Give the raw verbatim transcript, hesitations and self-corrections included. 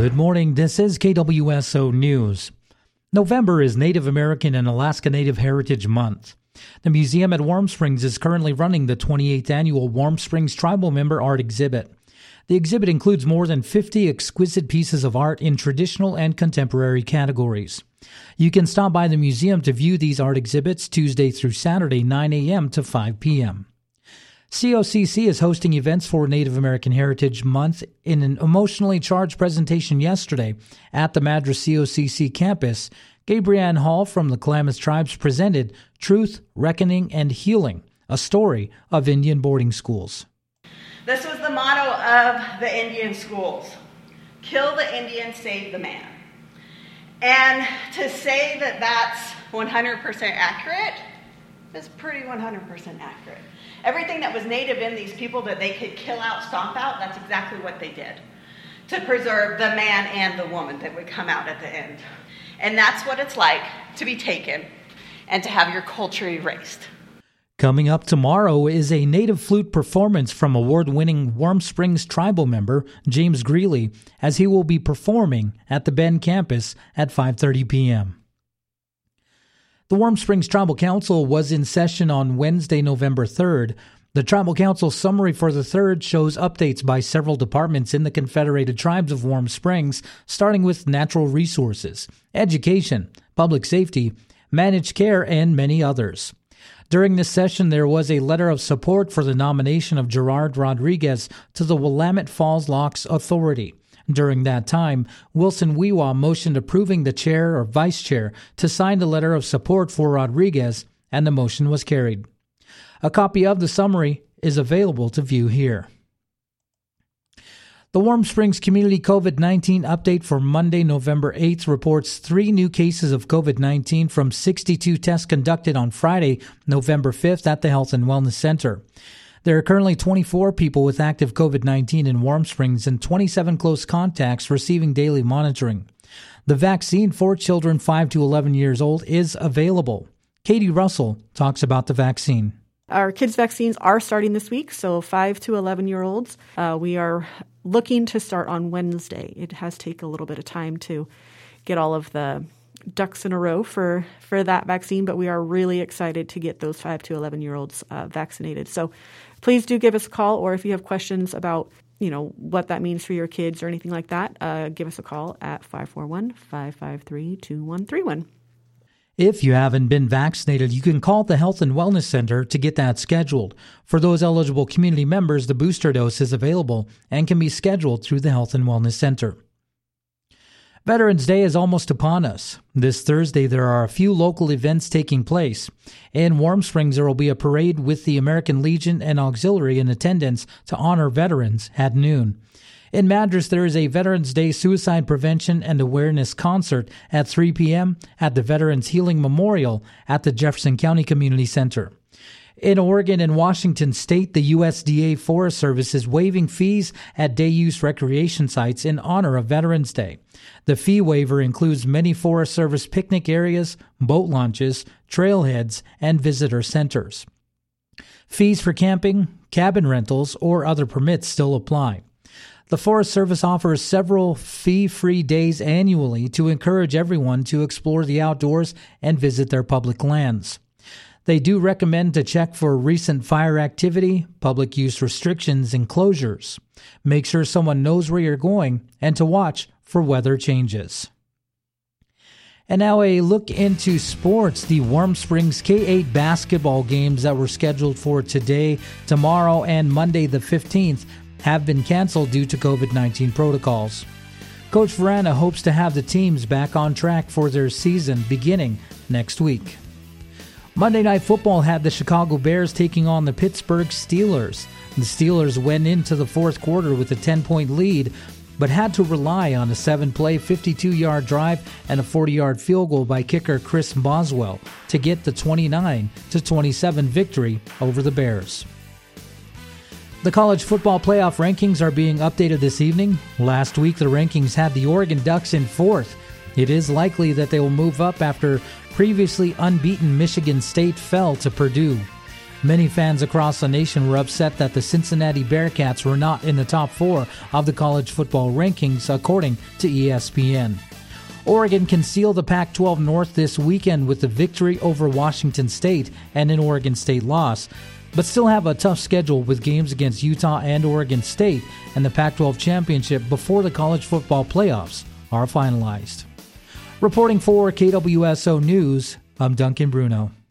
Good morning, this is K W S O News. November is Native American and Alaska Native Heritage Month. The museum at Warm Springs is currently running the twenty-eighth annual Warm Springs Tribal Member Art Exhibit. The exhibit includes more than fifty exquisite pieces of art in traditional and contemporary categories. You can stop by the museum to view these art exhibits Tuesday through Saturday, nine a.m. to five p.m. C O C C is hosting events for Native American Heritage Month in an emotionally charged presentation yesterday at the Madras C O C C campus. Gabrianne Hall from the Klamath Tribes presented Truth, Reckoning, and Healing, a story of Indian boarding schools. This was the motto of the Indian schools: kill the Indian, save the man. And to say that that's one hundred percent accurate is pretty one hundred percent accurate. Everything that was native in these people that they could kill out, stomp out, that's exactly what they did to preserve the man and the woman that would come out at the end. And that's what it's like to be taken and to have your culture erased. Coming up tomorrow is a native flute performance from award-winning Warm Springs Tribal member James Greeley, as he will be performing at the Bend campus at five thirty p.m. The Warm Springs Tribal Council was in session on Wednesday, November third. The Tribal Council summary for the third shows updates by several departments in the Confederated Tribes of Warm Springs, starting with natural resources, education, public safety, managed care, and many others. During this session, there was a letter of support for the nomination of Gerard Rodriguez to the Willamette Falls Locks Authority. During that time, Wilson Weewa motioned approving the chair or vice chair to sign the letter of support for Rodriguez, and the motion was carried. A copy of the summary is available to view here. The Warm Springs Community COVID nineteen update for Monday, November eighth reports three new cases of COVID nineteen from sixty-two tests conducted on Friday, November fifth at the Health and Wellness Center. There are currently twenty-four people with active COVID nineteen in Warm Springs and twenty-seven close contacts receiving daily monitoring. The vaccine for children five to eleven years old is available. Katie Russell talks about the vaccine. Our kids' vaccines are starting this week, so five to eleven-year-olds. Uh, we are looking to start on Wednesday. It has taken a little bit of time to get all of the ducks in a row for, for that vaccine, but we are really excited to get those five to eleven-year-olds uh, vaccinated. So please do give us a call, or if you have questions about, you know, what that means for your kids or anything like that, uh, give us a call at five four one, five five three, two one three one. If you haven't been vaccinated, you can call the Health and Wellness Center to get that scheduled. For those eligible community members, the booster dose is available and can be scheduled through the Health and Wellness Center. Veterans Day is almost upon us. This Thursday, there are a few local events taking place. In Warm Springs, there will be a parade with the American Legion and Auxiliary in attendance to honor veterans at noon. In Madras, there is a Veterans Day Suicide Prevention and Awareness Concert at three p.m. at the Veterans Healing Memorial at the Jefferson County Community Center. In Oregon and Washington State, the U S D A Forest Service is waiving fees at day-use recreation sites in honor of Veterans Day. The fee waiver includes many Forest Service picnic areas, boat launches, trailheads, and visitor centers. Fees for camping, cabin rentals, or other permits still apply. The Forest Service offers several fee-free days annually to encourage everyone to explore the outdoors and visit their public lands. They do recommend to check for recent fire activity, public use restrictions, and closures. Make sure someone knows where you're going and to watch for weather changes. And now a look into sports. The Warm Springs K eight basketball games that were scheduled for today, tomorrow, and Monday the fifteenth have been canceled due to COVID nineteen protocols. Coach Verana hopes to have the teams back on track for their season beginning next week. Monday Night Football had the Chicago Bears taking on the Pittsburgh Steelers. The Steelers went into the fourth quarter with a ten-point lead, but had to rely on a seven-play, fifty-two-yard drive and a forty-yard field goal by kicker Chris Boswell to get the twenty-nine to twenty-seven victory over the Bears. The college football playoff rankings are being updated this evening. Last week, the rankings had the Oregon Ducks in fourth. It is likely that they will move up after previously unbeaten Michigan State fell to Purdue. Many fans across the nation were upset that the Cincinnati Bearcats were not in the top four of the college football rankings, according to E S P N. Oregon can seal the Pac twelve North this weekend with the victory over Washington State and an Oregon State loss, but still have a tough schedule with games against Utah and Oregon State and the Pac twelve championship before the college football playoffs are finalized. Reporting for K W S O News, I'm Duncan Bruno.